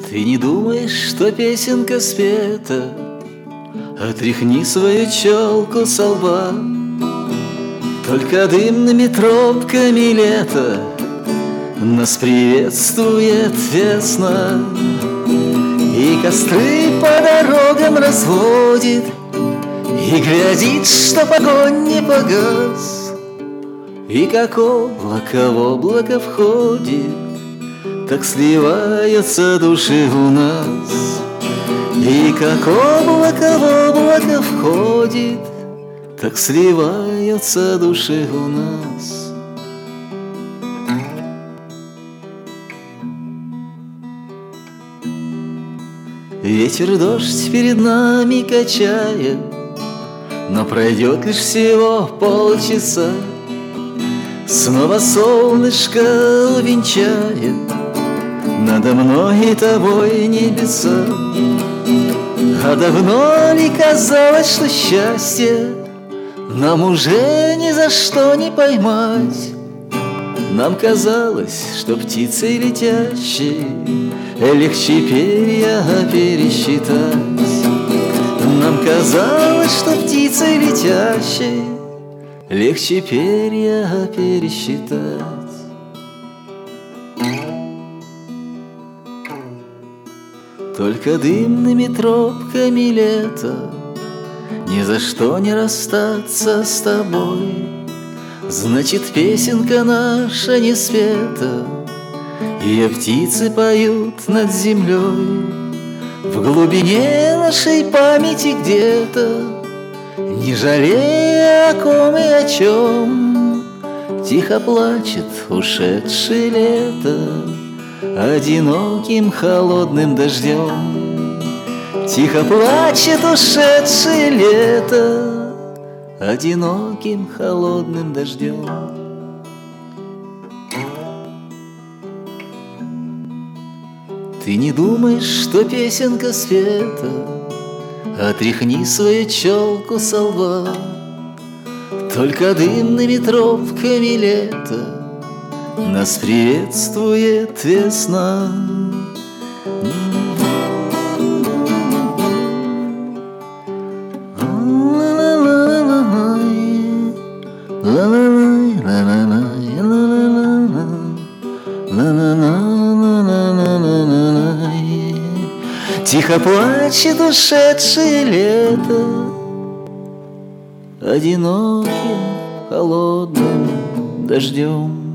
Ты не думаешь, что песенка спета? Отряхни свою челку со лба. Только дымными тропками лето нас приветствует весна. И костры по дорогам разводит, и глядит, чтоб огонь не погас. И как облако в облако входит, так сливаются души у нас. И как облако в облако входит, так сливаются души у нас. Ветер, дождь перед нами качает, но пройдет лишь всего полчаса. Снова солнышко увенчает надо мной и тобой небеса. А давно ли казалось, что счастье нам уже ни за что не поймать? Нам казалось, что птицей летящей легче перья пересчитать. Нам казалось, что птицей летящей легче перья пересчитать. Только дымными тропками лета ни за что не расстаться с тобой. Значит, песенка наша не спета, и птицы поют над землей. В глубине нашей памяти где-то, не жалея о ком и о чем, тихо плачет ушедшее лето одиноким холодным дождем. Тихо плачет ушедшее лето одиноким холодным дождем. Ты не думаешь, что песенка спета? Отряхни свою челку со лба. Только дымными тропками лета нас приветствует весна. Тихо плачет ушедшее лето одиноким холодным дождем.